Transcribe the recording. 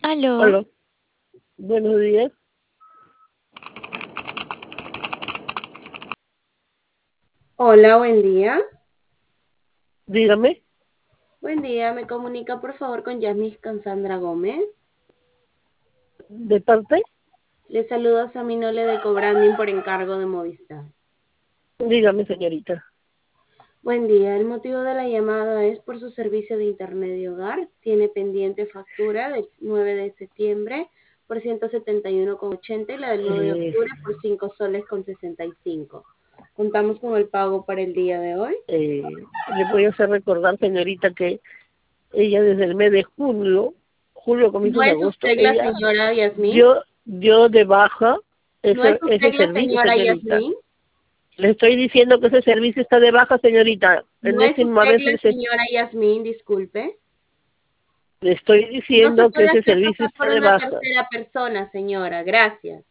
Aló, Hola, buenos días. Hola, buen día. Dígame, Buen día, me comunica por favor con Yasmis Cassandra Gómez. ¿de parte? Le saluda Saminole de Cobranding por encargo de Movistar. Dígame, señorita. Buen día, el motivo de la llamada es por su servicio de internet de hogar. Tiene pendiente factura del 9 de septiembre por 171,80 y la del 9 de Eh, octubre por 5 soles con 65. Contamos con el pago para el día de hoy. Le voy a hacer recordar, señorita, que ella desde el mes de julio ¿No comienzos de es agosto, usted la ella señora Yasmín? dio de baja ¿No es ese usted la servicio, señora señorita. Yasmín? Le estoy diciendo que ese servicio está de baja, señorita. ¿No es Enésima usted vez la señora Yasmín? Disculpe. le estoy No se diciendo que puede ese hacer servicio pasar por está de una baja. tercera persona, señora. Gracias.